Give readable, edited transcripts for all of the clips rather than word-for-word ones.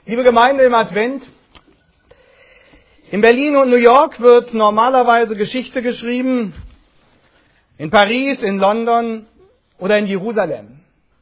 Liebe Gemeinde im Advent, in Berlin und New York wird normalerweise Geschichte geschrieben, in Paris, in London oder in Jerusalem.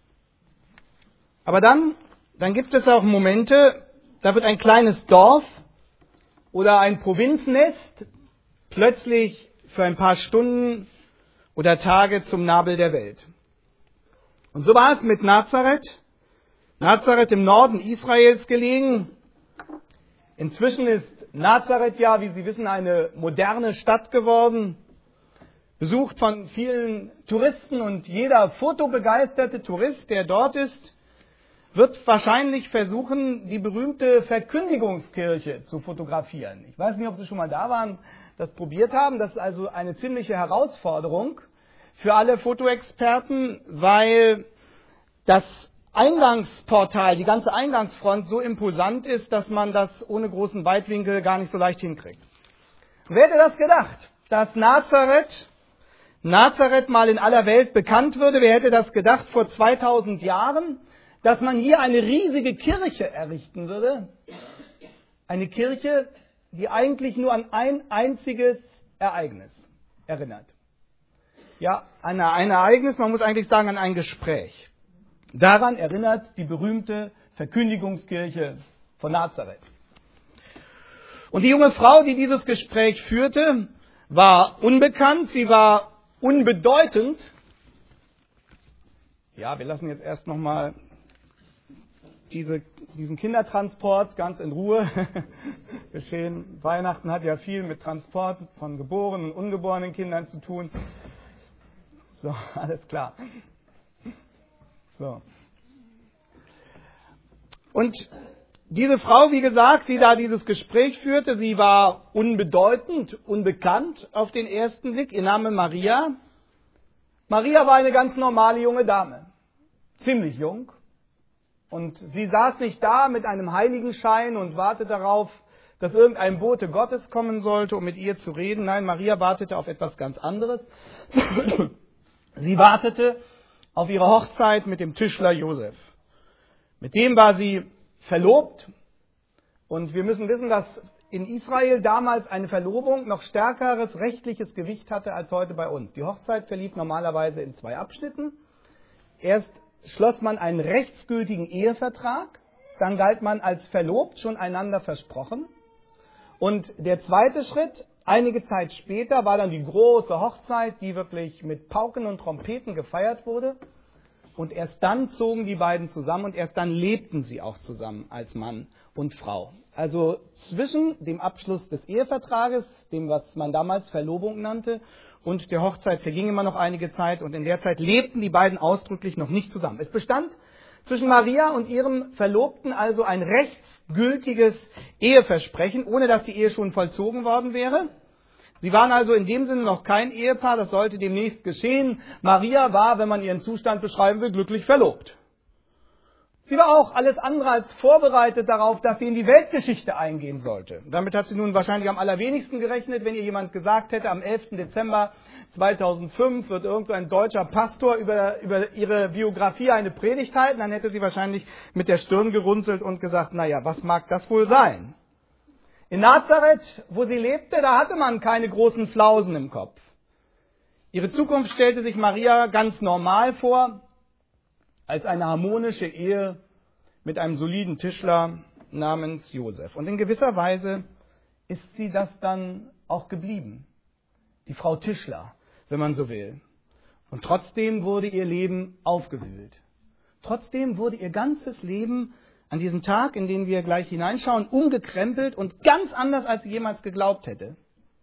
Aber dann gibt es auch Momente, da wird ein kleines Dorf oder ein Provinznest plötzlich für ein paar Stunden oder Tage zum Nabel der Welt. Und so war es mit Nazareth. Nazareth im Norden Israels gelegen. Inzwischen ist Nazareth ja, wie Sie wissen, eine moderne Stadt geworden, besucht von vielen Touristen, und jeder fotobegeisterte Tourist, der dort ist, wird wahrscheinlich versuchen, die berühmte Verkündigungskirche zu fotografieren. Ich weiß nicht, ob Sie schon mal da waren, das probiert haben. Das ist also eine ziemliche Herausforderung für alle Fotoexperten, weil das Eingangsportal, die ganze Eingangsfront so imposant ist, dass man das ohne großen Weitwinkel gar nicht so leicht hinkriegt. Wer hätte das gedacht, dass Nazareth mal in aller Welt bekannt würde? Wer hätte das gedacht vor 2000 Jahren, dass man hier eine riesige Kirche errichten würde? Eine Kirche, die eigentlich nur an ein einziges Ereignis erinnert. Ja, an ein Ereignis, man muss eigentlich sagen, an ein Gespräch. Daran erinnert die berühmte Verkündigungskirche von Nazareth. Und die junge Frau, die dieses Gespräch führte, war unbekannt, sie war unbedeutend. Ja, wir lassen jetzt erst nochmal diesen Kindertransport ganz in Ruhe geschehen. Weihnachten hat ja viel mit Transport von geborenen und ungeborenen Kindern zu tun. So, alles klar. So. Und diese Frau, wie gesagt, die da dieses Gespräch führte, sie war unbedeutend, unbekannt auf den ersten Blick. Ihr Name Maria. Maria war eine ganz normale junge Dame. Ziemlich jung. Und sie saß nicht da mit einem Heiligenschein und wartete darauf, dass irgendein Bote Gottes kommen sollte, um mit ihr zu reden. Nein, Maria wartete auf etwas ganz anderes. Sie wartete auf ihre Hochzeit mit dem Tischler Josef. Mit dem war sie verlobt. Und wir müssen wissen, dass in Israel damals eine Verlobung noch stärkeres rechtliches Gewicht hatte als heute bei uns. Die Hochzeit verlief normalerweise in 2 Abschnitten. Erst schloss man einen rechtsgültigen Ehevertrag, dann galt man als verlobt, schon einander versprochen. Und der zweite Schritt, einige Zeit später, war dann die große Hochzeit, die wirklich mit Pauken und Trompeten gefeiert wurde. Und erst dann zogen die beiden zusammen und erst dann lebten sie auch zusammen als Mann und Frau. Also zwischen dem Abschluss des Ehevertrages, dem, was man damals Verlobung nannte, und der Hochzeit verging immer noch einige Zeit, und in der Zeit lebten die beiden ausdrücklich noch nicht zusammen. Es bestand zwischen Maria und ihrem Verlobten also ein rechtsgültiges Eheversprechen, ohne dass die Ehe schon vollzogen worden wäre. Sie waren also in dem Sinne noch kein Ehepaar, das sollte demnächst geschehen. Maria war, wenn man ihren Zustand beschreiben will, glücklich verlobt. Sie war auch alles andere als vorbereitet darauf, dass sie in die Weltgeschichte eingehen sollte. Damit hat sie nun wahrscheinlich am allerwenigsten gerechnet, wenn ihr jemand gesagt hätte, am 11. Dezember 2005 wird irgendein deutscher Pastor über ihre Biografie eine Predigt halten, dann hätte sie wahrscheinlich mit der Stirn gerunzelt und gesagt, naja, was mag das wohl sein? In Nazareth, wo sie lebte, da hatte man keine großen Flausen im Kopf. Ihre Zukunft stellte sich Maria ganz normal vor, als eine harmonische Ehe mit einem soliden Tischler namens Josef. Und in gewisser Weise ist sie das dann auch geblieben. Die Frau Tischler, wenn man so will. Und trotzdem wurde ihr Leben aufgewühlt. Trotzdem wurde ihr ganzes Leben an diesem Tag, in den wir gleich hineinschauen, umgekrempelt und ganz anders, als sie jemals geglaubt hätte.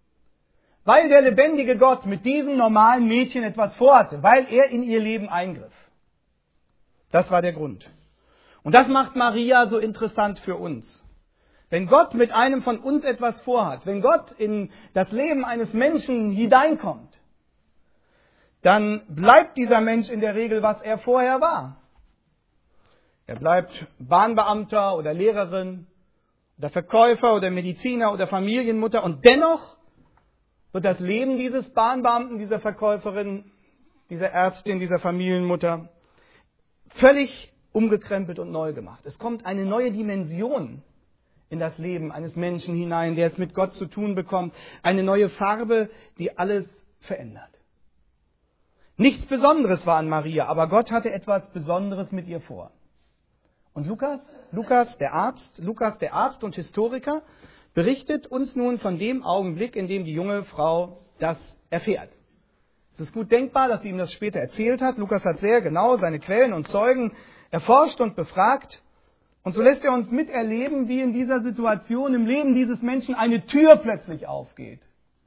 Weil der lebendige Gott mit diesem normalen Mädchen etwas vorhatte, weil er in ihr Leben eingriff. Das war der Grund. Und das macht Maria so interessant für uns. Wenn Gott mit einem von uns etwas vorhat, wenn Gott in das Leben eines Menschen hineinkommt, dann bleibt dieser Mensch in der Regel, was er vorher war. Er bleibt Bahnbeamter oder Lehrerin oder Verkäufer oder Mediziner oder Familienmutter, und dennoch wird das Leben dieses Bahnbeamten, dieser Verkäuferin, dieser Ärztin, dieser Familienmutter völlig umgekrempelt und neu gemacht. Es kommt eine neue Dimension in das Leben eines Menschen hinein, der es mit Gott zu tun bekommt. Eine neue Farbe, die alles verändert. Nichts Besonderes war an Maria, aber Gott hatte etwas Besonderes mit ihr vor. Und Lukas, der Arzt und Historiker, berichtet uns nun von dem Augenblick, in dem die junge Frau das erfährt. Es ist gut denkbar, dass sie ihm das später erzählt hat. Lukas hat sehr genau seine Quellen und Zeugen erforscht und befragt. Und so lässt er uns miterleben, wie in dieser Situation im Leben dieses Menschen eine Tür plötzlich aufgeht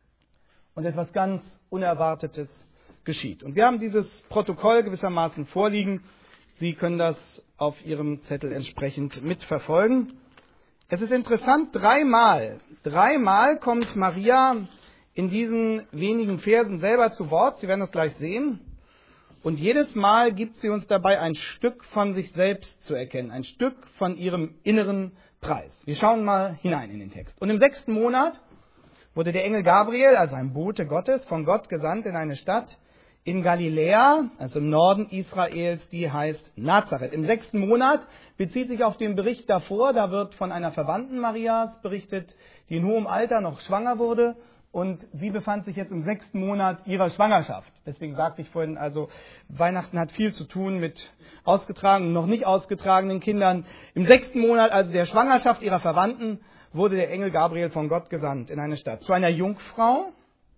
und etwas ganz Unerwartetes geschieht. Und wir haben dieses Protokoll gewissermaßen vorliegen. Sie können das auf Ihrem Zettel entsprechend mitverfolgen. Es ist interessant, dreimal kommt Maria in diesen wenigen Versen selber zu Wort. Sie werden das gleich sehen. Und jedes Mal gibt sie uns dabei ein Stück von sich selbst zu erkennen, ein Stück von ihrem inneren Preis. Wir schauen mal hinein in den Text. Und im 6. Monat wurde der Engel Gabriel, also ein Bote Gottes, von Gott gesandt in eine Stadt in Galiläa, also im Norden Israels, die heißt Nazareth. Im 6. Monat bezieht sich auf den Bericht davor, da wird von einer Verwandten Marias berichtet, die in hohem Alter noch schwanger wurde. Und sie befand sich jetzt im 6. Monat ihrer Schwangerschaft. Deswegen sagte ich vorhin, also Weihnachten hat viel zu tun mit ausgetragenen, noch nicht ausgetragenen Kindern. Im 6. Monat, also der Schwangerschaft ihrer Verwandten, wurde der Engel Gabriel von Gott gesandt in eine Stadt. Zu einer Jungfrau,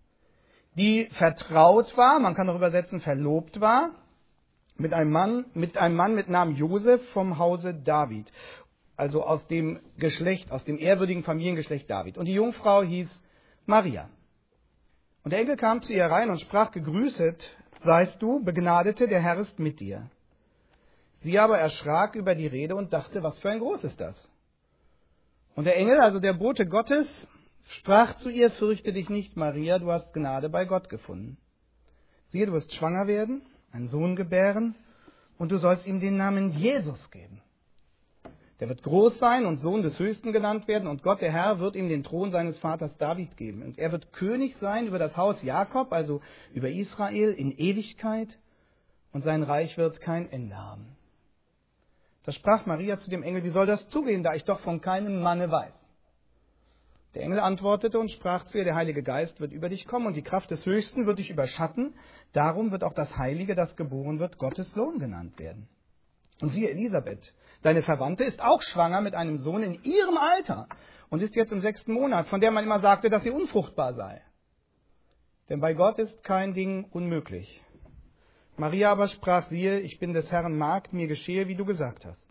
die vertraut war, man kann auch übersetzen verlobt war, mit einem Mann mit Namen Josef vom Hause David. Also aus dem ehrwürdigen Familiengeschlecht David. Und die Jungfrau hieß Maria. Und der Engel kam zu ihr rein und sprach: Gegrüßet seist du, Begnadete, der Herr ist mit dir. Sie aber erschrak über die Rede und dachte, was für ein Groß ist das? Und der Engel, also der Bote Gottes, sprach zu ihr: Fürchte dich nicht, Maria, du hast Gnade bei Gott gefunden. Siehe, du wirst schwanger werden, einen Sohn gebären, und du sollst ihm den Namen Jesus geben. Der wird groß sein und Sohn des Höchsten genannt werden, und Gott, der Herr, wird ihm den Thron seines Vaters David geben. Und er wird König sein über das Haus Jakob, also über Israel, in Ewigkeit, und sein Reich wird kein Ende haben. Da sprach Maria zu dem Engel: Wie soll das zugehen, da ich doch von keinem Manne weiß? Der Engel antwortete und sprach zu ihr: Der Heilige Geist wird über dich kommen, und die Kraft des Höchsten wird dich überschatten. Darum wird auch das Heilige, das geboren wird, Gottes Sohn genannt werden. Und siehe, Elisabeth, deine Verwandte, ist auch schwanger mit einem Sohn in ihrem Alter und ist jetzt im 6. Monat, von der man immer sagte, dass sie unfruchtbar sei. Denn bei Gott ist kein Ding unmöglich. Maria aber sprach: Siehe, ich bin des Herrn Magd, mir geschehe, wie du gesagt hast.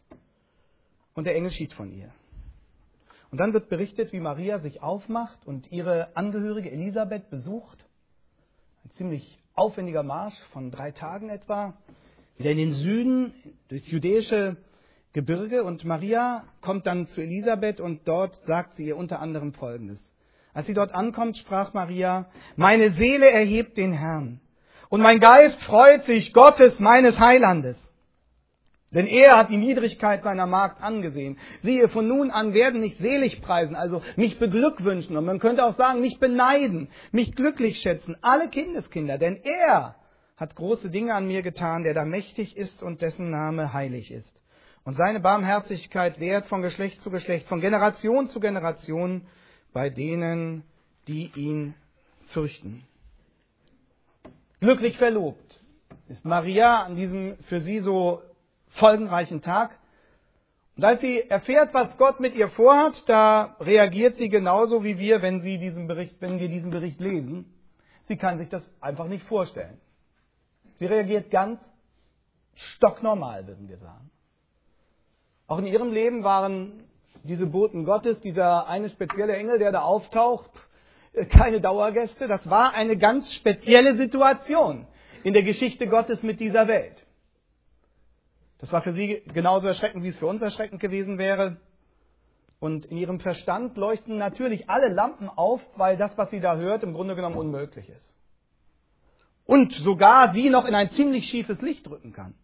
Und der Engel schied von ihr. Und dann wird berichtet, wie Maria sich aufmacht und ihre Angehörige Elisabeth besucht. Ein ziemlich aufwendiger Marsch von 3 Tagen etwa. Wieder in den Süden, durchs judäische Gebirge. Und Maria kommt dann zu Elisabeth und dort sagt sie ihr unter anderem Folgendes. Als sie dort ankommt, sprach Maria: Meine Seele erhebt den Herrn und mein Geist freut sich Gottes, meines Heilandes. Denn er hat die Niedrigkeit seiner Magd angesehen. Siehe, von nun an werden mich selig preisen, also mich beglückwünschen. Und man könnte auch sagen, mich beneiden, mich glücklich schätzen, alle Kindeskinder. Denn er hat große Dinge an mir getan, der da mächtig ist und dessen Name heilig ist. Und seine Barmherzigkeit währt von Geschlecht zu Geschlecht, von Generation zu Generation bei denen, die ihn fürchten. Glücklich verlobt ist Maria an diesem für sie so folgenreichen Tag. Und als sie erfährt, was Gott mit ihr vorhat, da reagiert sie genauso wie wir, wenn wir diesen Bericht lesen. Sie kann sich das einfach nicht vorstellen. Sie reagiert ganz stocknormal, würden wir sagen. Auch in ihrem Leben waren diese Boten Gottes, dieser eine spezielle Engel, der da auftaucht, keine Dauergäste. Das war eine ganz spezielle Situation in der Geschichte Gottes mit dieser Welt. Das war für sie genauso erschreckend, wie es für uns erschreckend gewesen wäre. Und in ihrem Verstand leuchten natürlich alle Lampen auf, weil das, was sie da hört, im Grunde genommen unmöglich ist. Und sogar sie noch in ein ziemlich schiefes Licht rücken kann.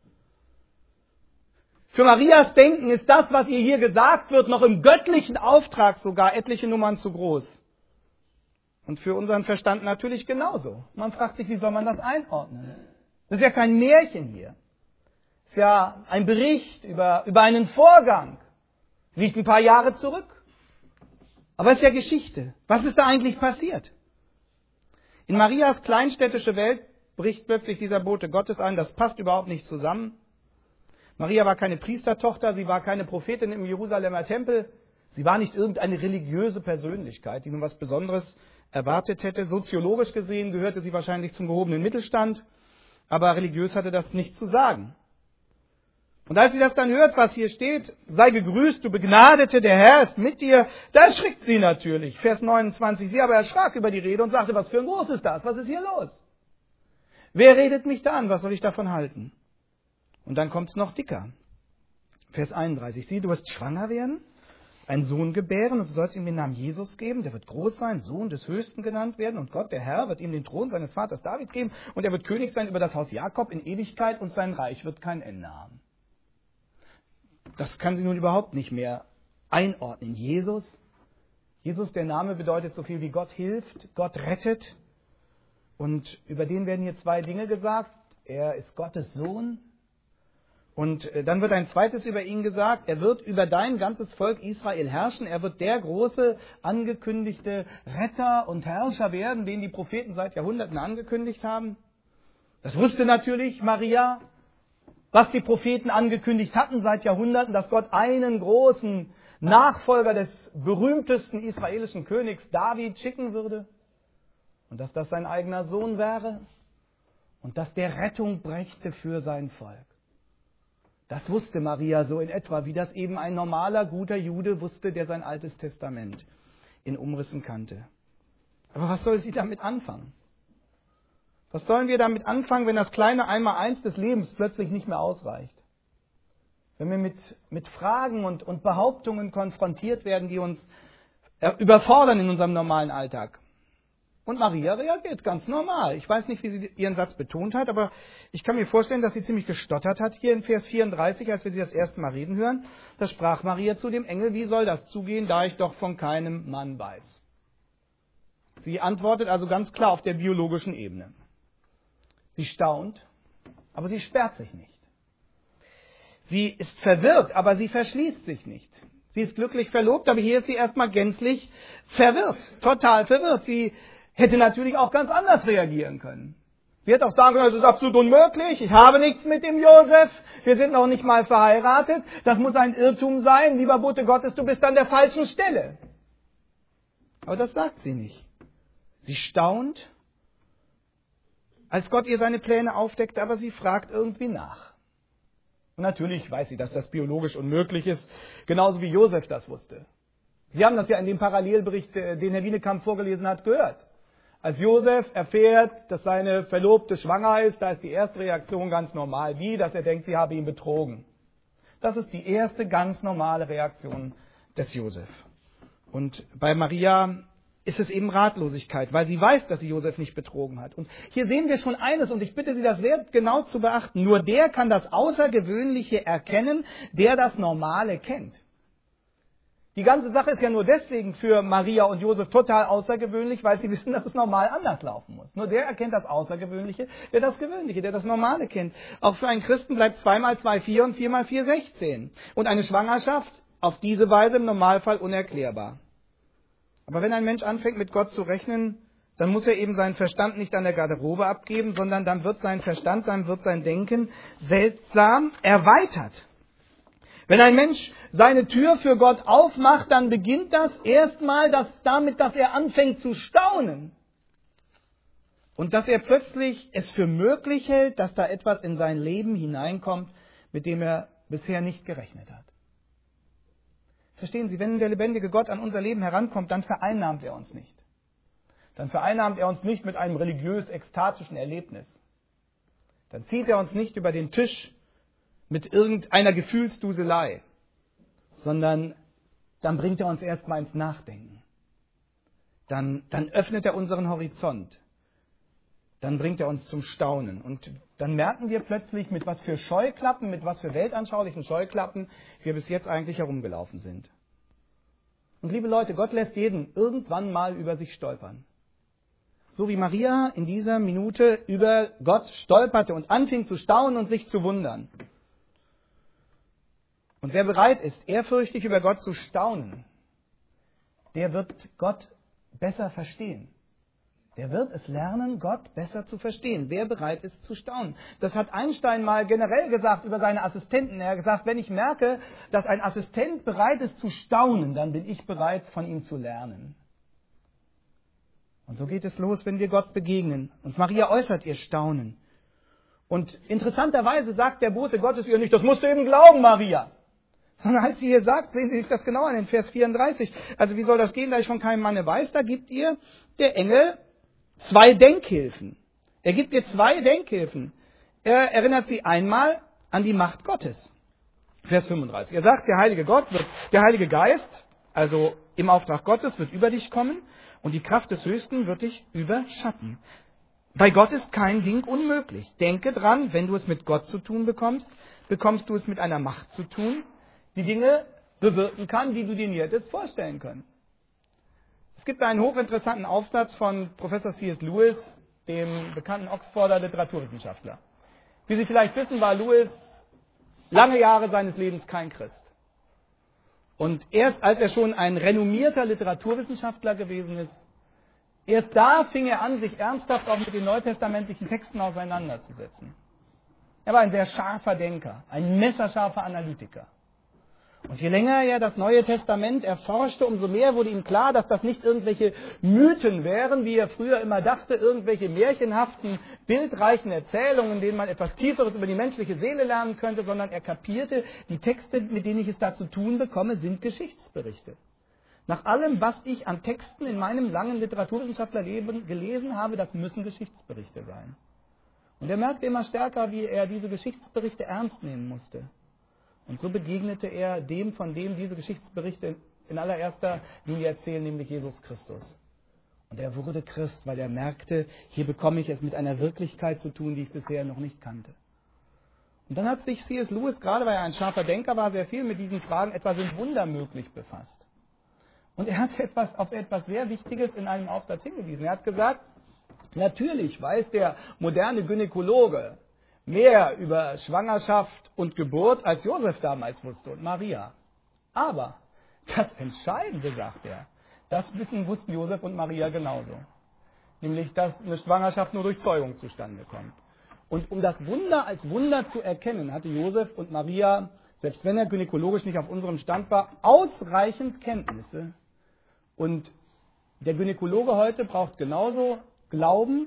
Für Marias Denken ist das, was ihr hier gesagt wird, noch im göttlichen Auftrag sogar etliche Nummern zu groß. Und für unseren Verstand natürlich genauso. Man fragt sich, wie soll man das einordnen? Das ist ja kein Märchen hier. Ist ja ein Bericht über einen Vorgang. Liegt ein paar Jahre zurück. Aber es ist ja Geschichte. Was ist da eigentlich passiert? In Marias kleinstädtische Welt bricht plötzlich dieser Bote Gottes ein. Das passt überhaupt nicht zusammen. Maria war keine Priestertochter, sie war keine Prophetin im Jerusalemer Tempel. Sie war nicht irgendeine religiöse Persönlichkeit, die nun was Besonderes erwartet hätte. Soziologisch gesehen gehörte sie wahrscheinlich zum gehobenen Mittelstand, aber religiös hatte das nichts zu sagen. Und als sie das dann hört, was hier steht, sei gegrüßt, du Begnadete, der Herr ist mit dir, da erschrickt sie natürlich. Vers 29, sie aber erschrak über die Rede und sagte, was für ein Groß ist das, was ist hier los? Wer redet mich da an, was soll ich davon halten? Und dann kommt es noch dicker. Vers 31, sieh, du wirst schwanger werden, einen Sohn gebären und du sollst ihm den Namen Jesus geben, der wird groß sein, Sohn des Höchsten genannt werden und Gott, der Herr, wird ihm den Thron seines Vaters David geben und er wird König sein über das Haus Jakob in Ewigkeit und sein Reich wird kein Ende haben. Das kann sie nun überhaupt nicht mehr einordnen. Jesus, der Name bedeutet so viel wie Gott hilft, Gott rettet. Und über den werden hier zwei Dinge gesagt. Er ist Gottes Sohn. Und dann wird ein zweites über ihn gesagt. Er wird über dein ganzes Volk Israel herrschen. Er wird der große, angekündigte Retter und Herrscher werden, den die Propheten seit Jahrhunderten angekündigt haben. Das wusste natürlich Maria. Was die Propheten angekündigt hatten seit Jahrhunderten, dass Gott einen großen Nachfolger des berühmtesten israelischen Königs David schicken würde und dass das sein eigener Sohn wäre und dass der Rettung brächte für sein Volk. Das wusste Maria so in etwa, wie das eben ein normaler, guter Jude wusste, der sein Altes Testament in Umrissen kannte. Aber was soll sie damit anfangen? Was sollen wir damit anfangen, wenn das kleine Einmaleins des Lebens plötzlich nicht mehr ausreicht? Wenn wir mit Fragen und Behauptungen konfrontiert werden, die uns überfordern in unserem normalen Alltag. Und Maria reagiert ganz normal. Ich weiß nicht, wie sie ihren Satz betont hat, aber ich kann mir vorstellen, dass sie ziemlich gestottert hat hier in Vers 34, als wir sie das erste Mal reden hören. Da sprach Maria zu dem Engel, wie soll das zugehen, da ich doch von keinem Mann weiß. Sie antwortet also ganz klar auf der biologischen Ebene. Sie staunt, aber sie sperrt sich nicht. Sie ist verwirrt, aber sie verschließt sich nicht. Sie ist glücklich verlobt, aber hier ist sie erstmal gänzlich verwirrt, total verwirrt. Sie hätte natürlich auch ganz anders reagieren können. Sie hätte auch sagen können, das ist absolut unmöglich, ich habe nichts mit dem Josef, wir sind noch nicht mal verheiratet, das muss ein Irrtum sein, lieber Bote Gottes, du bist an der falschen Stelle. Aber das sagt sie nicht. Sie staunt, als Gott ihr seine Pläne aufdeckt, aber sie fragt irgendwie nach. Und natürlich weiß sie, dass das biologisch unmöglich ist, genauso wie Josef das wusste. Sie haben das ja in dem Parallelbericht, den Herr Wienekamp vorgelesen hat, gehört. Als Josef erfährt, dass seine Verlobte schwanger ist, da ist die erste Reaktion ganz normal, wie, dass er denkt, sie habe ihn betrogen. Das ist die erste ganz normale Reaktion des Josef. Und bei Maria ist es eben Ratlosigkeit, weil sie weiß, dass sie Josef nicht betrogen hat. Und hier sehen wir schon eines, und ich bitte Sie, das sehr genau zu beachten. Nur der kann das Außergewöhnliche erkennen, der das Normale kennt. Die ganze Sache ist ja nur deswegen für Maria und Josef total außergewöhnlich, weil sie wissen, dass es normal anders laufen muss. Nur der erkennt das Außergewöhnliche, der das Gewöhnliche, der das Normale kennt. Auch für einen Christen bleibt 2 mal 2 4 und 4 mal 4 16. Und eine Schwangerschaft auf diese Weise im Normalfall unerklärbar. Aber wenn ein Mensch anfängt, mit Gott zu rechnen, dann muss er eben seinen Verstand nicht an der Garderobe abgeben, sondern dann wird sein Verstand, dann wird sein Denken seltsam erweitert. Wenn ein Mensch seine Tür für Gott aufmacht, dann beginnt das erstmal damit, dass er anfängt zu staunen. Und dass er plötzlich es für möglich hält, dass da etwas in sein Leben hineinkommt, mit dem er bisher nicht gerechnet hat. Verstehen Sie, wenn der lebendige Gott an unser Leben herankommt, dann vereinnahmt er uns nicht. Dann vereinnahmt er uns nicht mit einem religiös-ekstatischen Erlebnis. Dann zieht er uns nicht über den Tisch mit irgendeiner Gefühlsduselei, sondern dann bringt er uns erstmal ins Nachdenken. Dann öffnet er unseren Horizont. Dann bringt er uns zum Staunen. Und dann merken wir plötzlich, mit was für Scheuklappen, mit was für weltanschaulichen Scheuklappen wir bis jetzt eigentlich herumgelaufen sind. Und liebe Leute, Gott lässt jeden irgendwann mal über sich stolpern. So wie Maria in dieser Minute über Gott stolperte und anfing zu staunen und sich zu wundern. Und wer bereit ist, ehrfürchtig über Gott zu staunen, der wird Gott besser verstehen. Der wird es lernen, Gott besser zu verstehen. Wer bereit ist zu staunen. Das hat Einstein mal generell gesagt über seine Assistenten. Er hat gesagt, wenn ich merke, dass ein Assistent bereit ist zu staunen, dann bin ich bereit, von ihm zu lernen. Und so geht es los, wenn wir Gott begegnen. Und Maria äußert ihr Staunen. Und interessanterweise sagt der Bote Gottes ihr nicht, das musst du eben glauben, Maria. Sondern als sie hier sagt, sehen Sie sich das genau an, in Vers 34. Also wie soll das gehen, da ich von keinem Manne weiß, da gibt ihr der Engel 2 Denkhilfen. Er gibt ihr 2 Denkhilfen. Er erinnert sie einmal an die Macht Gottes. Vers 35. Er sagt, der Heilige Geist, also im Auftrag Gottes, wird über dich kommen und die Kraft des Höchsten wird dich überschatten. Bei Gott ist kein Ding unmöglich. Denke dran, wenn du es mit Gott zu tun bekommst, bekommst du es mit einer Macht zu tun, die Dinge bewirken kann, die du dir nie hättest vorstellen können. Es gibt einen hochinteressanten Aufsatz von Professor C.S. Lewis, dem bekannten Oxforder Literaturwissenschaftler. Wie Sie vielleicht wissen, war Lewis lange Jahre seines Lebens kein Christ. Und erst als er schon ein renommierter Literaturwissenschaftler gewesen ist, erst da fing er an, sich ernsthaft auch mit den neutestamentlichen Texten auseinanderzusetzen. Er war ein sehr scharfer Denker, ein messerscharfer Analytiker. Und je länger er das Neue Testament erforschte, umso mehr wurde ihm klar, dass das nicht irgendwelche Mythen wären, wie er früher immer dachte, irgendwelche märchenhaften, bildreichen Erzählungen, in denen man etwas Tieferes über die menschliche Seele lernen könnte, sondern er kapierte, die Texte, mit denen ich es da zu tun bekomme, sind Geschichtsberichte. Nach allem, was ich an Texten in meinem langen Literaturwissenschaftlerleben gelesen habe, das müssen Geschichtsberichte sein. Und er merkte immer stärker, wie er diese Geschichtsberichte ernst nehmen musste. Und so begegnete er dem, von dem diese Geschichtsberichte in allererster Linie erzählen, nämlich Jesus Christus. Und er wurde Christ, weil er merkte, hier bekomme ich es mit einer Wirklichkeit zu tun, die ich bisher noch nicht kannte. Und dann hat sich C.S. Lewis, gerade weil er ein scharfer Denker war, sehr viel mit diesen Fragen, etwa sind Wunder möglich, befasst. Und er hat auf etwas sehr Wichtiges in einem Aufsatz hingewiesen. Er hat gesagt, natürlich weiß der moderne Gynäkologe mehr über Schwangerschaft und Geburt, als Josef damals wusste und Maria. Aber das Entscheidende, sagt er, das wussten Josef und Maria genauso. Nämlich, dass eine Schwangerschaft nur durch Zeugung zustande kommt. Und um das Wunder als Wunder zu erkennen, hatte Josef und Maria, selbst wenn er gynäkologisch nicht auf unserem Stand war, ausreichend Kenntnisse. Und der Gynäkologe heute braucht genauso Glauben,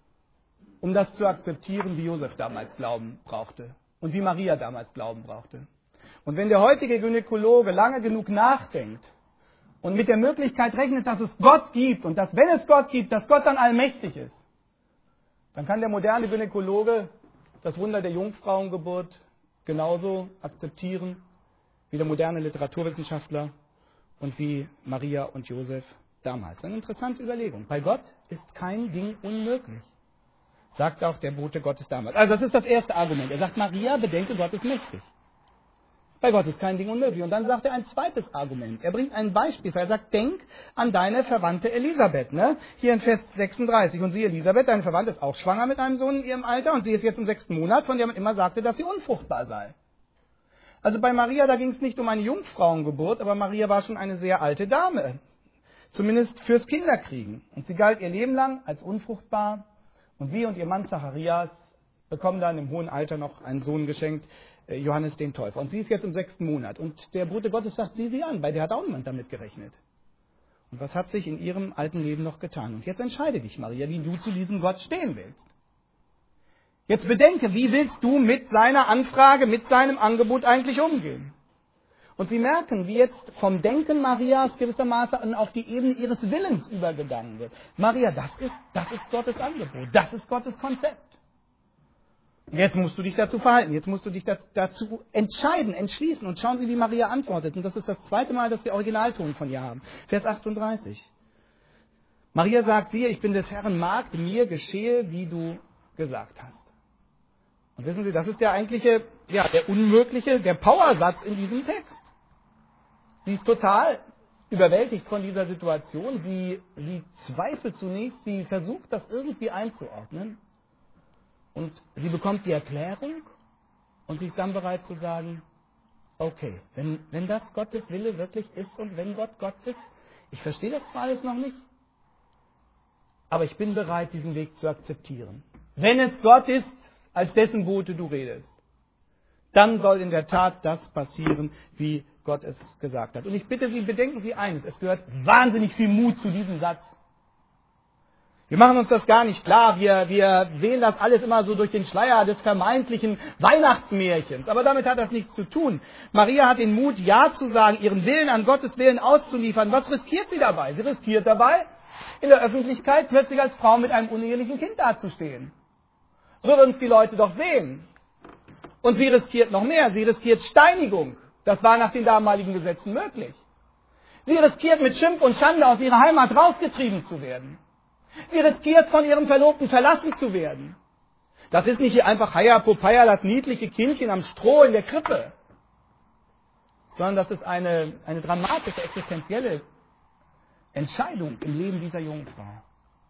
um das zu akzeptieren, wie Josef damals Glauben brauchte und wie Maria damals Glauben brauchte. Und wenn der heutige Gynäkologe lange genug nachdenkt und mit der Möglichkeit rechnet, dass es Gott gibt und dass, wenn es Gott gibt, dass Gott dann allmächtig ist, dann kann der moderne Gynäkologe das Wunder der Jungfrauengeburt genauso akzeptieren wie der moderne Literaturwissenschaftler und wie Maria und Josef damals. Eine interessante Überlegung. Bei Gott ist kein Ding unmöglich, sagt auch der Bote Gottes damals. Also das ist das erste Argument. Er sagt, Maria, bedenke, Gott ist mächtig. Bei Gott ist kein Ding unmöglich. Und dann sagt er ein zweites Argument. Er bringt ein Beispiel. Er sagt, denk an deine Verwandte Elisabeth. Ne? Hier in Vers 36. Und sie, Elisabeth, deine Verwandte, ist auch schwanger mit einem Sohn in ihrem Alter. Und sie ist jetzt im 6. Monat, von der man immer sagte, dass sie unfruchtbar sei. Also bei Maria, da ging es nicht um eine Jungfrauengeburt, aber Maria war schon eine sehr alte Dame. Zumindest fürs Kinderkriegen. Und sie galt ihr Leben lang als unfruchtbar. Und sie und ihr Mann Zacharias bekommen dann im hohen Alter noch einen Sohn geschenkt, Johannes den Täufer. Und sie ist jetzt im 6. Monat. Und der Bote Gottes sagt, sieh sie an, bei der hat auch niemand damit gerechnet. Und was hat sich in ihrem alten Leben noch getan? Und jetzt entscheide dich, Maria, wie du zu diesem Gott stehen willst. Jetzt bedenke, wie willst du mit seiner Anfrage, mit seinem Angebot eigentlich umgehen? Und Sie merken, wie jetzt vom Denken Marias gewissermaßen auf die Ebene ihres Willens übergegangen wird. Maria, das ist Gottes Angebot, das ist Gottes Konzept. Jetzt musst du dich dazu verhalten, jetzt musst du dich dazu entscheiden, entschließen. Und schauen Sie, wie Maria antwortet. Und das ist das zweite Mal, dass wir Originalton von ihr haben. Vers 38. Maria sagt, siehe, ich bin des Herrn Magd, mir geschehe, wie du gesagt hast. Und wissen Sie, das ist der eigentliche, der unmögliche, der Powersatz in diesem Text. Sie ist total überwältigt von dieser Situation. Sie zweifelt zunächst, sie versucht, das irgendwie einzuordnen. Und sie bekommt die Erklärung und sie ist dann bereit zu sagen, okay, wenn das Gottes Wille wirklich ist und wenn Gott Gott ist, ich verstehe das zwar alles noch nicht, aber ich bin bereit, diesen Weg zu akzeptieren. Wenn es Gott ist, als dessen Bote du redest, dann soll in der Tat das passieren, wie Gott es gesagt hat. Und ich bitte Sie, bedenken Sie eines, es gehört wahnsinnig viel Mut zu diesem Satz. Wir machen uns das gar nicht klar, wir sehen das alles immer so durch den Schleier des vermeintlichen Weihnachtsmärchens, aber damit hat das nichts zu tun. Maria hat den Mut, Ja zu sagen, ihren Willen an Gottes Willen auszuliefern. Was riskiert sie dabei? Sie riskiert dabei, in der Öffentlichkeit plötzlich als Frau mit einem unehelichen Kind dazustehen. So würden es die Leute doch sehen. Und sie riskiert noch mehr, sie riskiert Steinigung. Das war nach den damaligen Gesetzen möglich. Sie riskiert mit Schimpf und Schande aus ihrer Heimat rausgetrieben zu werden. Sie riskiert, von ihrem Verlobten verlassen zu werden. Das ist nicht hier einfach Heia Popeye, das niedliche Kindchen am Stroh in der Krippe, sondern das ist eine dramatische, existenzielle Entscheidung im Leben dieser jungen Frau.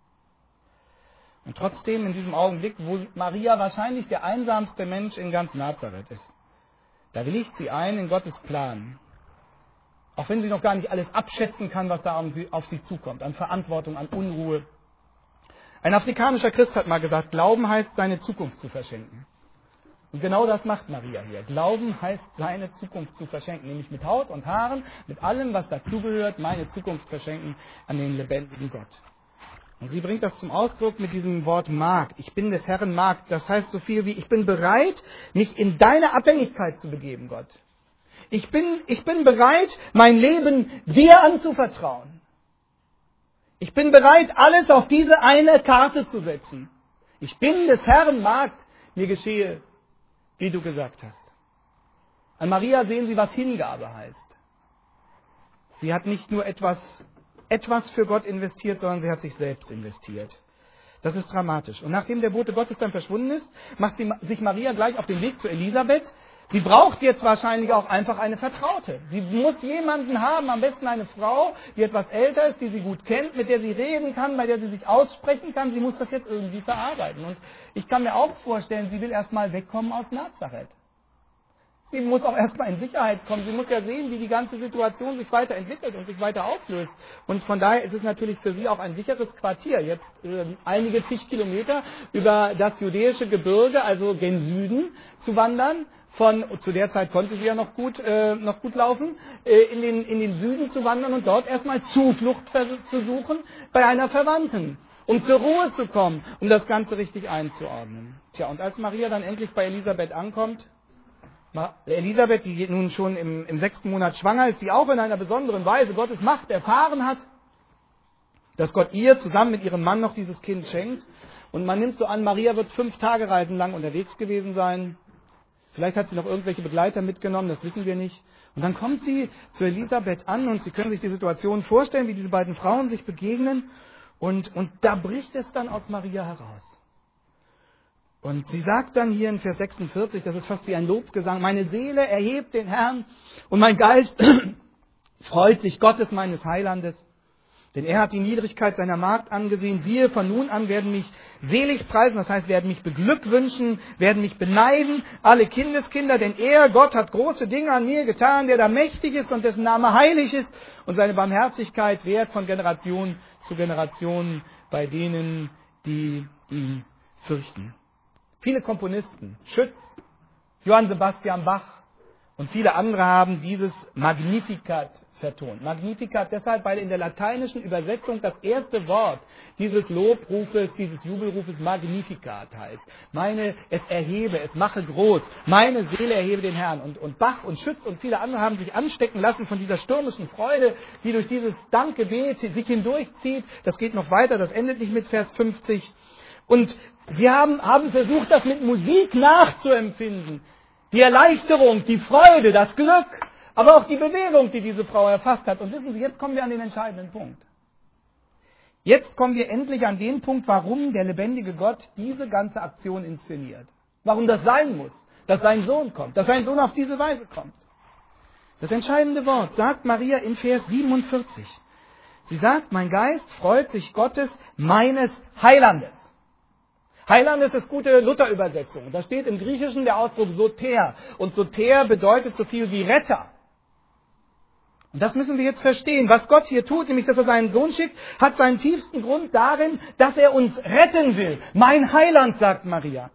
Und trotzdem in diesem Augenblick, wo Maria wahrscheinlich der einsamste Mensch in ganz Nazareth ist, da willigt sie ein in Gottes Plan. Auch wenn sie noch gar nicht alles abschätzen kann, was da auf sie zukommt, an Verantwortung, an Unruhe. Ein afrikanischer Christ hat mal gesagt, Glauben heißt, seine Zukunft zu verschenken. Und genau das macht Maria hier. Glauben heißt, seine Zukunft zu verschenken, nämlich mit Haut und Haaren, mit allem, was dazugehört, meine Zukunft verschenken an den lebendigen Gott. Und sie bringt das zum Ausdruck mit diesem Wort Magd. Ich bin des Herrn Magd. Das heißt so viel wie, ich bin bereit, mich in deine Abhängigkeit zu begeben, Gott. Ich bin bereit, mein Leben dir anzuvertrauen. Ich bin bereit, alles auf diese eine Karte zu setzen. Ich bin des Herrn Magd, mir geschehe, wie du gesagt hast. An Maria sehen Sie, was Hingabe heißt. Sie hat nicht nur etwas für Gott investiert, sondern sie hat sich selbst investiert. Das ist dramatisch. Und nachdem der Bote Gottes dann verschwunden ist, macht sich Maria gleich auf den Weg zu Elisabeth. Sie braucht jetzt wahrscheinlich auch einfach eine Vertraute. Sie muss jemanden haben, am besten eine Frau, die etwas älter ist, die sie gut kennt, mit der sie reden kann, bei der sie sich aussprechen kann. Sie muss das jetzt irgendwie verarbeiten. Und ich kann mir auch vorstellen, sie will erstmal wegkommen aus Nazareth. Sie muss auch erstmal in Sicherheit kommen. Sie muss ja sehen, wie die ganze Situation sich weiterentwickelt und sich weiter auflöst. Und von daher ist es natürlich für sie auch ein sicheres Quartier, jetzt einige zig Kilometer über das judäische Gebirge, also gen Süden, zu wandern. Zu der Zeit konnte sie ja noch gut laufen, in den Süden zu wandern und dort erstmal Zuflucht zu suchen bei einer Verwandten, um zur Ruhe zu kommen, um das Ganze richtig einzuordnen. Tja, und als Maria dann endlich bei Elisabeth ankommt, Elisabeth, die nun schon im 6. Monat schwanger ist, die auch in einer besonderen Weise Gottes Macht erfahren hat, dass Gott ihr zusammen mit ihrem Mann noch dieses Kind schenkt. Und man nimmt so an, Maria wird 5 Tagereisen lang unterwegs gewesen sein. Vielleicht hat sie noch irgendwelche Begleiter mitgenommen, das wissen wir nicht. Und dann kommt sie zu Elisabeth an und Sie können sich die Situation vorstellen, wie diese beiden Frauen sich begegnen. Und da bricht es dann aus Maria heraus. Und sie sagt dann hier in Vers 46, das ist fast wie ein Lobgesang, meine Seele erhebt den Herrn und mein Geist freut sich Gottes meines Heilandes. Denn er hat die Niedrigkeit seiner Magd angesehen. Siehe, von nun an werden mich selig preisen, das heißt, werden mich beglückwünschen, werden mich beneiden, alle Kindeskinder, denn er, Gott, hat große Dinge an mir getan, der da mächtig ist und dessen Name heilig ist und seine Barmherzigkeit währt von Generation zu Generation bei denen, die ihn fürchten. Viele Komponisten, Schütz, Johann Sebastian Bach und viele andere haben dieses Magnificat vertont. Magnificat deshalb, weil in der lateinischen Übersetzung das erste Wort dieses Lobrufes, dieses Jubelrufes Magnificat heißt. Es erhebe, es mache groß, meine Seele erhebe den Herrn. Und Bach und Schütz und viele andere haben sich anstecken lassen von dieser stürmischen Freude, die durch dieses Dankgebet sich hindurchzieht. Das geht noch weiter, das endet nicht mit Vers 50. Und sie haben versucht, das mit Musik nachzuempfinden. Die Erleichterung, die Freude, das Glück, aber auch die Bewegung, die diese Frau erfasst hat. Und wissen Sie, jetzt kommen wir an den entscheidenden Punkt. Jetzt kommen wir endlich an den Punkt, warum der lebendige Gott diese ganze Aktion inszeniert. Warum das sein muss, dass sein Sohn kommt, dass sein Sohn auf diese Weise kommt. Das entscheidende Wort sagt Maria in Vers 47. Sie sagt, mein Geist freut sich Gottes, meines Heilandes. Heiland ist das gute Luther-Übersetzung. Da steht im Griechischen der Ausdruck Soter. Und Soter bedeutet so viel wie Retter. Und das müssen wir jetzt verstehen. Was Gott hier tut, nämlich dass er seinen Sohn schickt, hat seinen tiefsten Grund darin, dass er uns retten will. Mein Heiland, sagt Maria.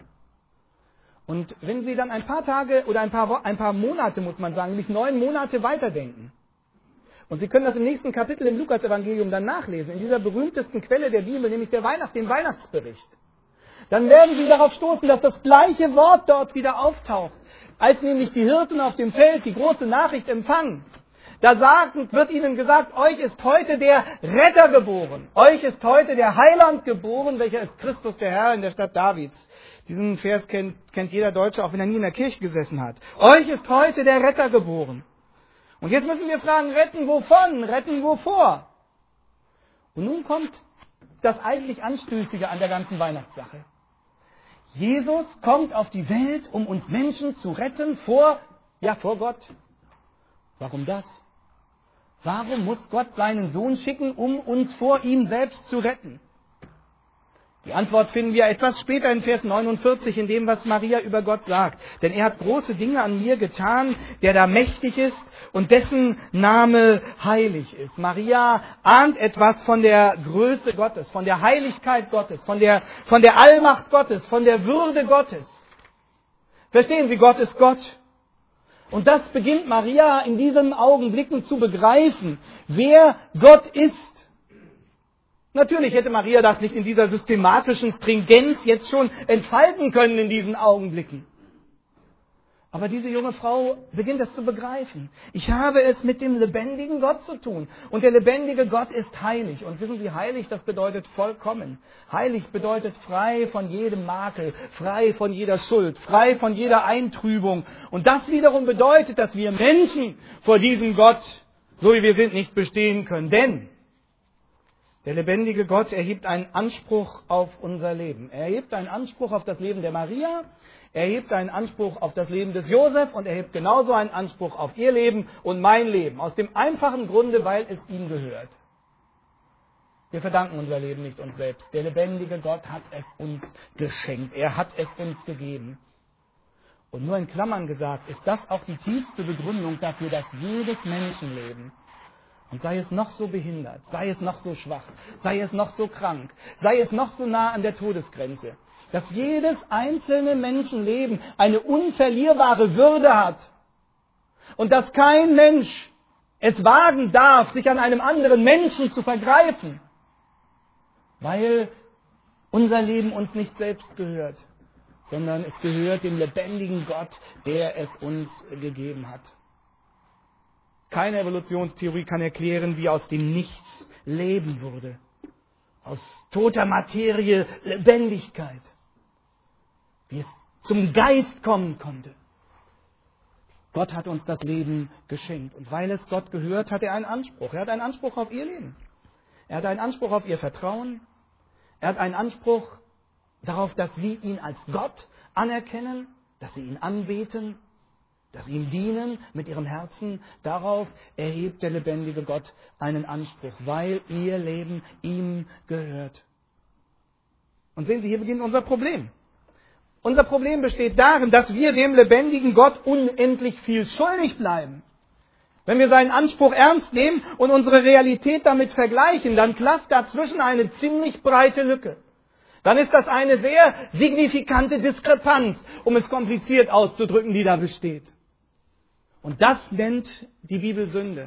Und wenn Sie dann ein paar Tage oder ein paar Monate, muss man sagen, nämlich 9 Monate weiterdenken. Und Sie können das im nächsten Kapitel im Lukas-Evangelium dann nachlesen, in dieser berühmtesten Quelle der Bibel, nämlich dem Weihnachtsbericht. Dann werden Sie darauf stoßen, dass das gleiche Wort dort wieder auftaucht, als nämlich die Hirten auf dem Feld die große Nachricht empfangen. Da wird ihnen gesagt, euch ist heute der Retter geboren. Euch ist heute der Heiland geboren, welcher ist Christus der Herr in der Stadt Davids. Diesen Vers kennt jeder Deutsche, auch wenn er nie in der Kirche gesessen hat. Euch ist heute der Retter geboren. Und jetzt müssen wir fragen, retten wovon? Retten wovor? Und nun kommt das eigentlich Anstößige an der ganzen Weihnachtssache. Jesus kommt auf die Welt, um uns Menschen zu retten vor Gott. Warum das? Warum muss Gott seinen Sohn schicken, um uns vor ihm selbst zu retten? Die Antwort finden wir etwas später in Vers 49 in dem, was Maria über Gott sagt. Denn er hat große Dinge an mir getan, der da mächtig ist und dessen Name heilig ist. Maria ahnt etwas von der Größe Gottes, von der Heiligkeit Gottes, von der Allmacht Gottes, von der Würde Gottes. Verstehen Sie, Gott ist Gott. Und das beginnt Maria in diesen Augenblicken zu begreifen, wer Gott ist. Natürlich hätte Maria das nicht in dieser systematischen Stringenz jetzt schon entfalten können in diesen Augenblicken. Aber diese junge Frau beginnt das zu begreifen. Ich habe es mit dem lebendigen Gott zu tun. Und der lebendige Gott ist heilig. Und wissen Sie, heilig, das bedeutet vollkommen. Heilig bedeutet frei von jedem Makel, frei von jeder Schuld, frei von jeder Eintrübung. Und das wiederum bedeutet, dass wir Menschen vor diesem Gott, so wie wir sind, nicht bestehen können. Denn der lebendige Gott erhebt einen Anspruch auf unser Leben. Er erhebt einen Anspruch auf das Leben der Maria. Er hebt einen Anspruch auf das Leben des Josef und er hebt genauso einen Anspruch auf ihr Leben und mein Leben. Aus dem einfachen Grunde, weil es ihm gehört. Wir verdanken unser Leben nicht uns selbst. Der lebendige Gott hat es uns geschenkt. Er hat es uns gegeben. Und nur in Klammern gesagt, ist das auch die tiefste Begründung dafür, dass jedes Menschenleben, und sei es noch so behindert, sei es noch so schwach, sei es noch so krank, sei es noch so nah an der Todesgrenze, dass jedes einzelne Menschenleben eine unverlierbare Würde hat und dass kein Mensch es wagen darf, sich an einem anderen Menschen zu vergreifen, weil unser Leben uns nicht selbst gehört, sondern es gehört dem lebendigen Gott, der es uns gegeben hat. Keine Evolutionstheorie kann erklären, wie aus dem Nichts Leben wurde, aus toter Materie Lebendigkeit. Wie es zum Geist kommen konnte. Gott hat uns das Leben geschenkt. Und weil es Gott gehört, hat er einen Anspruch. Er hat einen Anspruch auf ihr Leben. Er hat einen Anspruch auf ihr Vertrauen. Er hat einen Anspruch darauf, dass sie ihn als Gott anerkennen, dass sie ihn anbeten, dass sie ihm dienen mit ihrem Herzen. Darauf erhebt der lebendige Gott einen Anspruch, weil ihr Leben ihm gehört. Und sehen Sie, hier beginnt unser Problem. Unser Problem besteht darin, dass wir dem lebendigen Gott unendlich viel schuldig bleiben. Wenn wir seinen Anspruch ernst nehmen und unsere Realität damit vergleichen, dann klafft dazwischen eine ziemlich breite Lücke. Dann ist das eine sehr signifikante Diskrepanz, um es kompliziert auszudrücken, die da besteht. Und das nennt die Bibel Sünde.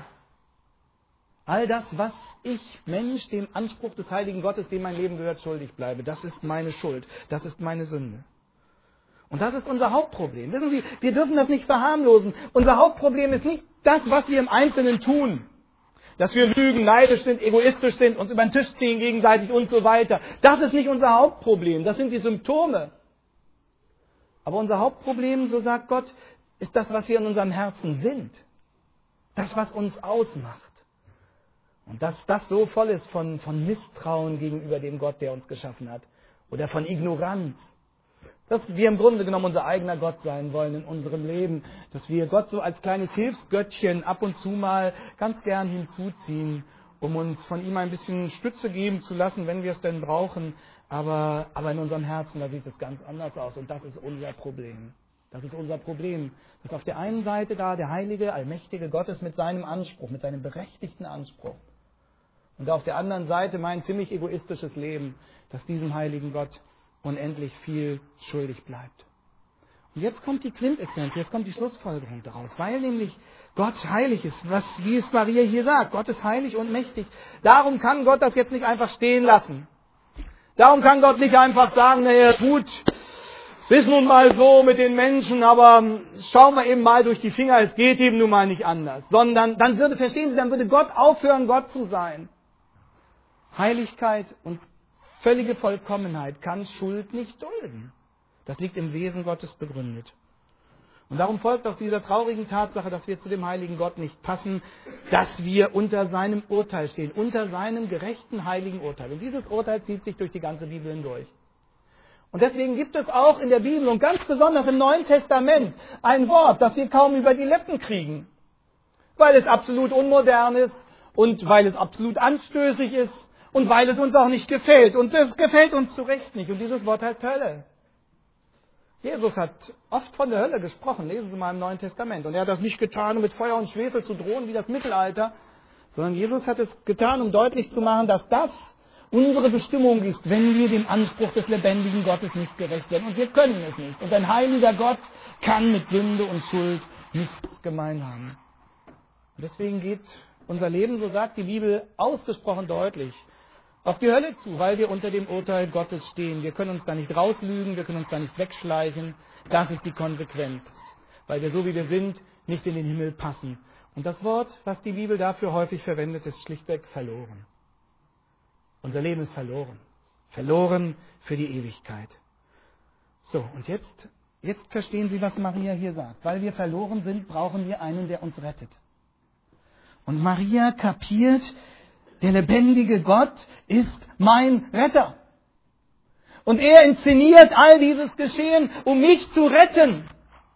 All das, was ich, Mensch, dem Anspruch des heiligen Gottes, dem mein Leben gehört, schuldig bleibe, das ist meine Schuld, das ist meine Sünde. Und das ist unser Hauptproblem. Wissen Sie, wir dürfen das nicht verharmlosen. Unser Hauptproblem ist nicht das, was wir im Einzelnen tun. Dass wir lügen, neidisch sind, egoistisch sind, uns über den Tisch ziehen gegenseitig und so weiter. Das ist nicht unser Hauptproblem. Das sind die Symptome. Aber unser Hauptproblem, so sagt Gott, ist das, was wir in unserem Herzen sind. Das, was uns ausmacht. Und dass das so voll ist von Misstrauen gegenüber dem Gott, der uns geschaffen hat. Oder von Ignoranz. Dass wir im Grunde genommen unser eigener Gott sein wollen in unserem Leben. Dass wir Gott so als kleines Hilfsgöttchen ab und zu mal ganz gern hinzuziehen um uns von ihm ein bisschen Stütze geben zu lassen, wenn wir es denn brauchen. Aber in unserem Herzen, da sieht es ganz anders aus. Und das ist unser Problem. Das ist unser Problem. Dass auf der einen Seite da der heilige, allmächtige Gott ist mit seinem Anspruch, mit seinem berechtigten Anspruch. Und auf der anderen Seite mein ziemlich egoistisches Leben, dass diesem heiligen Gott unendlich viel schuldig bleibt. Und jetzt kommt die Quintessenz, jetzt kommt die Schlussfolgerung daraus, weil nämlich Gott heilig ist, wie es Maria hier sagt. Gott ist heilig und mächtig. Darum kann Gott das jetzt nicht einfach stehen lassen. Darum kann Gott nicht einfach sagen, naja gut, es ist nun mal so mit den Menschen, aber schauen wir eben mal durch die Finger, es geht eben nun mal nicht anders. Sondern dann würde Gott aufhören, Gott zu sein. Heiligkeit und völlige Vollkommenheit kann Schuld nicht dulden. Das liegt im Wesen Gottes begründet. Und darum folgt aus dieser traurigen Tatsache, dass wir zu dem heiligen Gott nicht passen, dass wir unter seinem Urteil stehen, unter seinem gerechten, heiligen Urteil. Und dieses Urteil zieht sich durch die ganze Bibel hindurch. Und deswegen gibt es auch in der Bibel und ganz besonders im Neuen Testament ein Wort, das wir kaum über die Lippen kriegen, weil es absolut unmodern ist und weil es absolut anstößig ist und weil es uns auch nicht gefällt. Und es gefällt uns zu Recht nicht. Und dieses Wort heißt Hölle. Jesus hat oft von der Hölle gesprochen, lesen Sie mal im Neuen Testament. Und er hat das nicht getan, um mit Feuer und Schwefel zu drohen wie das Mittelalter, sondern Jesus hat es getan, um deutlich zu machen, dass das unsere Bestimmung ist, wenn wir dem Anspruch des lebendigen Gottes nicht gerecht werden. Und wir können es nicht. Und ein heiliger Gott kann mit Sünde und Schuld nichts gemein haben. Und deswegen geht unser Leben, so sagt die Bibel ausgesprochen deutlich, auf die Hölle zu, weil wir unter dem Urteil Gottes stehen. Wir können uns da nicht rauslügen, wir können uns da nicht wegschleichen. Das ist die Konsequenz. Weil wir so wie wir sind, nicht in den Himmel passen. Und das Wort, was die Bibel dafür häufig verwendet, ist schlichtweg verloren. Unser Leben ist verloren. Verloren für die Ewigkeit. So, und jetzt verstehen Sie, was Maria hier sagt. Weil wir verloren sind, brauchen wir einen, der uns rettet. Und Maria kapiert, der lebendige Gott ist mein Retter. Und er inszeniert all dieses Geschehen, um mich zu retten.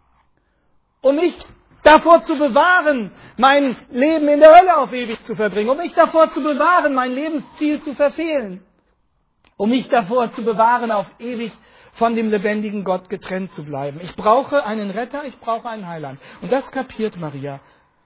Um mich davor zu bewahren, mein Leben in der Hölle auf ewig zu verbringen. Um mich davor zu bewahren, mein Lebensziel zu verfehlen. Um mich davor zu bewahren, auf ewig von dem lebendigen Gott getrennt zu bleiben. Ich brauche einen Retter, ich brauche einen Heiland. Und das kapiert Maria.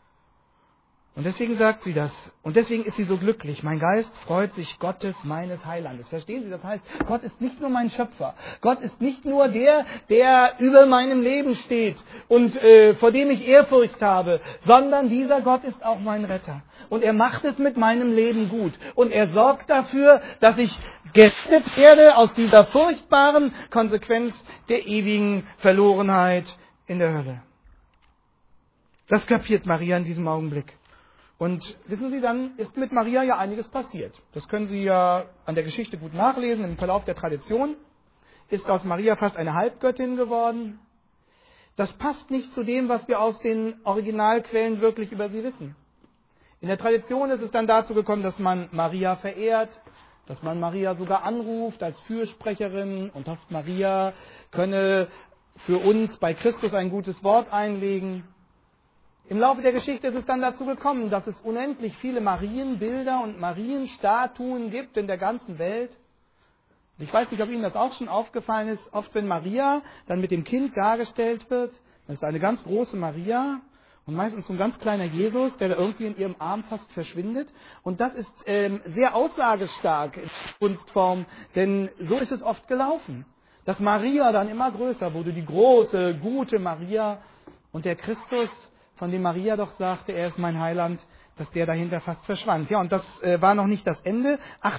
Und deswegen sagt sie das. Und deswegen ist sie so glücklich. Mein Geist freut sich Gottes, meines Heilandes. Verstehen Sie? Das heißt, Gott ist nicht nur mein Schöpfer. Gott ist nicht nur der über meinem Leben steht und vor dem ich Ehrfurcht habe, sondern dieser Gott ist auch mein Retter. Und er macht es mit meinem Leben gut. Und er sorgt dafür, dass ich gerettet werde aus dieser furchtbaren Konsequenz der ewigen Verlorenheit in der Hölle. Das kapiert Maria in diesem Augenblick. Und wissen Sie, dann ist mit Maria ja einiges passiert. Das können Sie ja an der Geschichte gut nachlesen. Im Verlauf der Tradition ist aus Maria fast eine Halbgöttin geworden. Das passt nicht zu dem, was wir aus den Originalquellen wirklich über sie wissen. In der Tradition ist es dann dazu gekommen, dass man Maria verehrt, dass man Maria sogar anruft als Fürsprecherin und hofft, Maria könne für uns bei Christus ein gutes Wort einlegen. Im Laufe der Geschichte ist es dann dazu gekommen, dass es unendlich viele Marienbilder und Marienstatuen gibt in der ganzen Welt. Ich weiß nicht, ob Ihnen das auch schon aufgefallen ist, oft wenn Maria dann mit dem Kind dargestellt wird, das ist eine ganz große Maria und meistens so ein ganz kleiner Jesus, der da irgendwie in ihrem Arm fast verschwindet. Und das ist sehr aussagestark in Kunstform, denn so ist es oft gelaufen, dass Maria dann immer größer wurde, die große, gute Maria und der Christus, von dem Maria doch sagte, er ist mein Heiland, dass der dahinter fast verschwand. Ja, und das war noch nicht das Ende.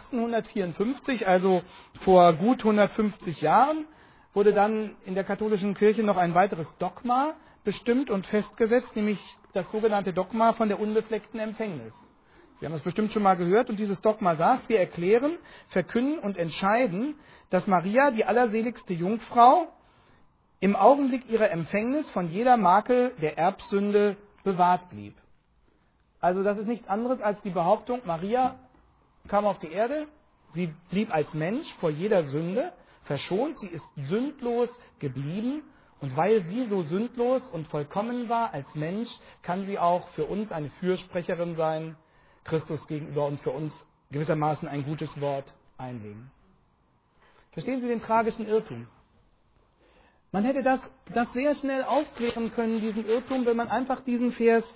1854, also vor gut 150 Jahren, wurde dann in der katholischen Kirche noch ein weiteres Dogma bestimmt und festgesetzt, nämlich das sogenannte Dogma von der unbefleckten Empfängnis. Sie haben das bestimmt schon mal gehört und dieses Dogma sagt, wir erklären, verkünden und entscheiden, dass Maria, die allerseligste Jungfrau, im Augenblick ihrer Empfängnis von jeder Makel der Erbsünde bewahrt blieb. Also das ist nichts anderes als die Behauptung, Maria kam auf die Erde, sie blieb als Mensch vor jeder Sünde verschont, sie ist sündlos geblieben und weil sie so sündlos und vollkommen war als Mensch, kann sie auch für uns eine Fürsprecherin sein, Christus gegenüber und für uns gewissermaßen ein gutes Wort einlegen. Verstehen Sie den tragischen Irrtum? Man hätte das sehr schnell aufklären können, diesen Irrtum, wenn man einfach diesen Vers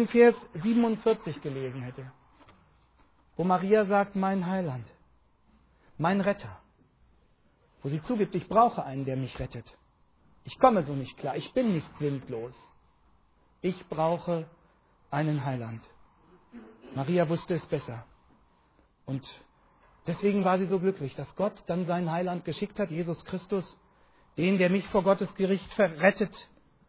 47 gelesen hätte. Wo Maria sagt, mein Heiland, mein Retter. Wo sie zugibt, ich brauche einen, der mich rettet. Ich komme so nicht klar, ich bin nicht sinnlos. Ich brauche einen Heiland. Maria wusste es besser. Und deswegen war sie so glücklich, dass Gott dann seinen Heiland geschickt hat, Jesus Christus, den, der mich vor Gottes Gericht rettet.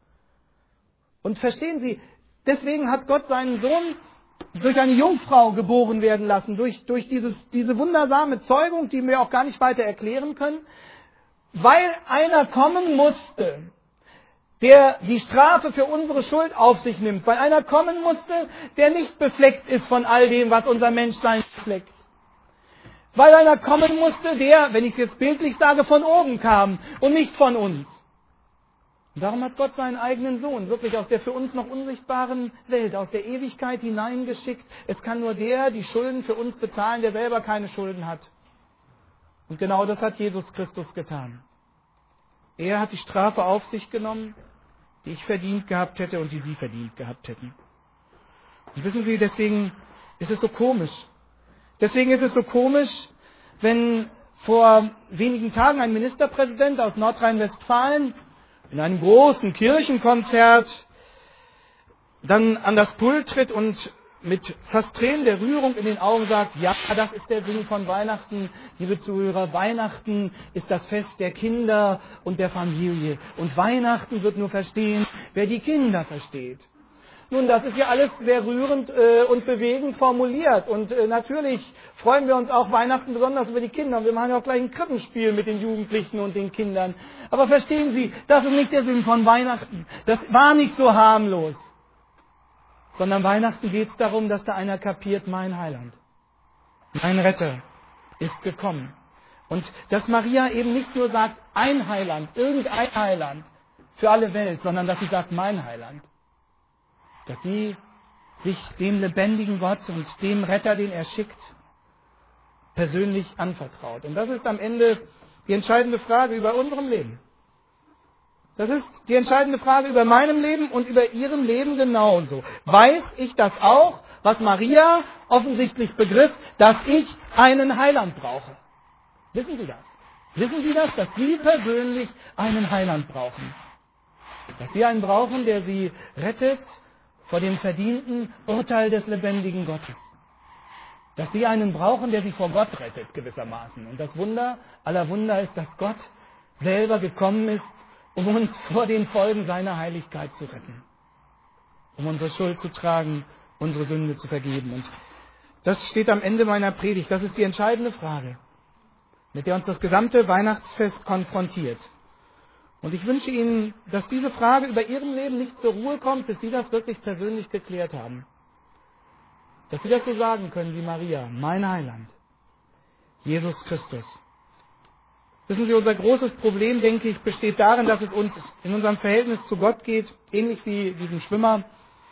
Und verstehen Sie, deswegen hat Gott seinen Sohn durch eine Jungfrau geboren werden lassen, durch diese wundersame Zeugung, die wir auch gar nicht weiter erklären können, weil einer kommen musste, der die Strafe für unsere Schuld auf sich nimmt, weil einer kommen musste, der nicht befleckt ist von all dem, was unser Menschsein befleckt. Weil einer kommen musste, der, wenn ich es jetzt bildlich sage, von oben kam und nicht von uns. Und darum hat Gott seinen eigenen Sohn wirklich aus der für uns noch unsichtbaren Welt, aus der Ewigkeit hineingeschickt. Es kann nur der die Schulden für uns bezahlen, der selber keine Schulden hat. Und genau das hat Jesus Christus getan. Er hat die Strafe auf sich genommen, die ich verdient gehabt hätte und die Sie verdient gehabt hätten. Und wissen Sie, deswegen ist es so komisch. Deswegen ist es so komisch, wenn vor wenigen Tagen ein Ministerpräsident aus Nordrhein-Westfalen in einem großen Kirchenkonzert dann an das Pult tritt und mit fast Tränen der Rührung in den Augen sagt, ja, das ist der Sinn von Weihnachten, liebe Zuhörer, Weihnachten ist das Fest der Kinder und der Familie. Und Weihnachten wird nur verstehen, wer die Kinder versteht. Nun, das ist ja alles sehr rührend und bewegend formuliert. Und natürlich freuen wir uns auch Weihnachten besonders über die Kinder. Und wir machen ja auch gleich ein Krippenspiel mit den Jugendlichen und den Kindern. Aber verstehen Sie, das ist nicht der Sinn von Weihnachten. Das war nicht so harmlos. Sondern Weihnachten geht es darum, dass da einer kapiert, mein Heiland, mein Retter ist gekommen. Und dass Maria eben nicht nur sagt, ein Heiland, irgendein Heiland für alle Welt, sondern dass sie sagt, mein Heiland. Dass sie sich dem lebendigen Gott und dem Retter, den er schickt, persönlich anvertraut. Und das ist am Ende die entscheidende Frage über unserem Leben. Das ist die entscheidende Frage über meinem Leben und über Ihrem Leben genauso. Weiß ich das auch, was Maria offensichtlich begriff, dass ich einen Heiland brauche? Wissen Sie das? Wissen Sie das, dass Sie persönlich einen Heiland brauchen? Dass Sie einen brauchen, der Sie rettet vor dem verdienten Urteil des lebendigen Gottes. Dass Sie einen brauchen, der Sie vor Gott rettet, gewissermaßen. Und das Wunder aller Wunder ist, dass Gott selber gekommen ist, um uns vor den Folgen seiner Heiligkeit zu retten. Um unsere Schuld zu tragen, unsere Sünde zu vergeben. Und das steht am Ende meiner Predigt. Das ist die entscheidende Frage, mit der uns das gesamte Weihnachtsfest konfrontiert. Und ich wünsche Ihnen, dass diese Frage über Ihrem Leben nicht zur Ruhe kommt, bis Sie das wirklich persönlich geklärt haben. Dass Sie das so sagen können wie Maria, mein Heiland, Jesus Christus. Wissen Sie, unser großes Problem, denke ich, besteht darin, dass es uns in unserem Verhältnis zu Gott geht, ähnlich wie diesem Schwimmer,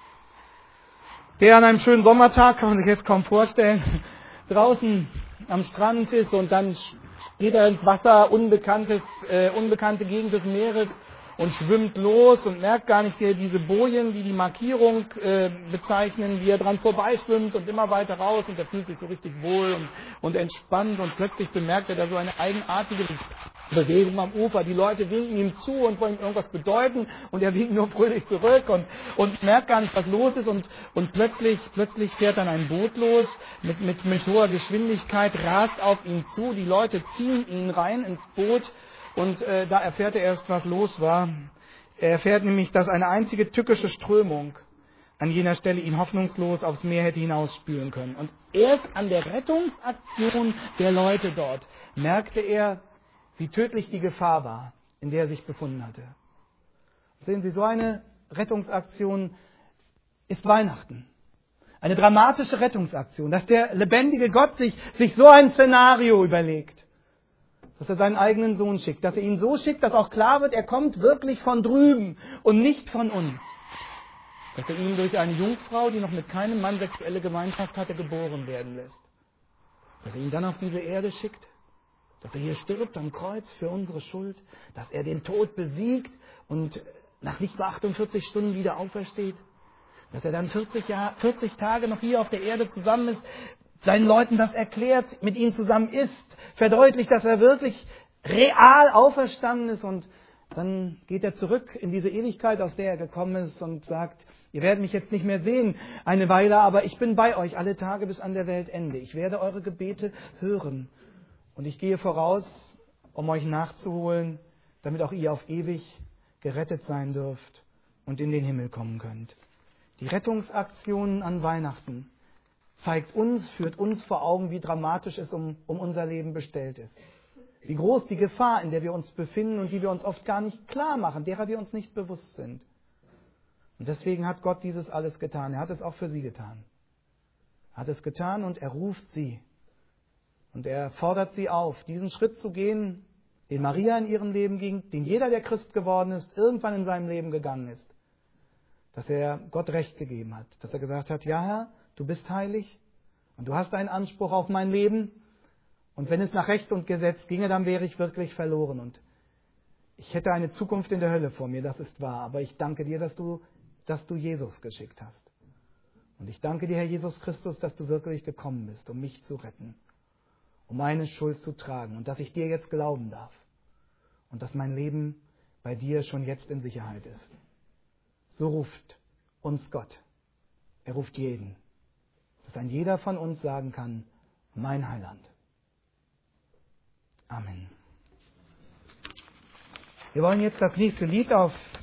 der an einem schönen Sommertag, kann man sich jetzt kaum vorstellen, draußen am Strand ist und dann geht er ins Wasser, unbekannte Gegend des Meeres und schwimmt los und merkt gar nicht diese Bojen, die die Markierung bezeichnen, wie er dran vorbeischwimmt und immer weiter raus und er fühlt sich so richtig wohl und entspannt und plötzlich bemerkt er da so eine eigenartige Bewegung am Ufer. Die Leute winken ihm zu und wollen ihm irgendwas bedeuten und er winkt nur fröhlich zurück und merkt gar nicht, was los ist und plötzlich fährt dann ein Boot los mit hoher Geschwindigkeit, rast auf ihn zu, die Leute ziehen ihn rein ins Boot. Und da erfährt er erst, was los war. Er erfährt nämlich, dass eine einzige tückische Strömung an jener Stelle ihn hoffnungslos aufs Meer hätte hinausspülen können. Und erst an der Rettungsaktion der Leute dort merkte er, wie tödlich die Gefahr war, in der er sich befunden hatte. Sehen Sie, so eine Rettungsaktion ist Weihnachten. Eine dramatische Rettungsaktion, dass der lebendige Gott sich so ein Szenario überlegt. Dass er seinen eigenen Sohn schickt, dass er ihn so schickt, dass auch klar wird, er kommt wirklich von drüben und nicht von uns. dass er ihn durch eine Jungfrau, die noch mit keinem Mann sexuelle Gemeinschaft hatte, geboren werden lässt. Dass er ihn dann auf diese Erde schickt, dass er hier stirbt am Kreuz für unsere Schuld, dass er den Tod besiegt und nach nicht mal 48 Stunden wieder aufersteht, dass er dann 40 Tage noch hier auf der Erde zusammen ist, seinen Leuten das erklärt, mit ihnen zusammen isst, verdeutlicht, dass er wirklich real auferstanden ist und dann geht er zurück in diese Ewigkeit, aus der er gekommen ist und sagt, ihr werdet mich jetzt nicht mehr sehen eine Weile, aber ich bin bei euch alle Tage bis an der Weltende. Ich werde eure Gebete hören und ich gehe voraus, um euch nachzuholen, damit auch ihr auf ewig gerettet sein dürft und in den Himmel kommen könnt. Die Rettungsaktionen an Weihnachten führt uns vor Augen, wie dramatisch es um unser Leben bestellt ist. Wie groß die Gefahr, in der wir uns befinden und die wir uns oft gar nicht klar machen, derer wir uns nicht bewusst sind. Und deswegen hat Gott dieses alles getan. Er hat es auch für sie getan. Er hat es getan und er ruft sie. Und er fordert sie auf, diesen Schritt zu gehen, den Maria in ihrem Leben ging, den jeder, der Christ geworden ist, irgendwann in seinem Leben gegangen ist. Dass er Gott Recht gegeben hat. Dass er gesagt hat, ja Herr, du bist heilig und du hast einen Anspruch auf mein Leben. Und wenn es nach Recht und Gesetz ginge, dann wäre ich wirklich verloren. Und ich hätte eine Zukunft in der Hölle vor mir, das ist wahr. Aber ich danke dir, dass du Jesus geschickt hast. Und ich danke dir, Herr Jesus Christus, dass du wirklich gekommen bist, um mich zu retten, um meine Schuld zu tragen und dass ich dir jetzt glauben darf und dass mein Leben bei dir schon jetzt in Sicherheit ist. So ruft uns Gott. Er ruft jeden, dass ein jeder von uns sagen kann, mein Heiland. Amen. Wir wollen jetzt das nächste Lied auf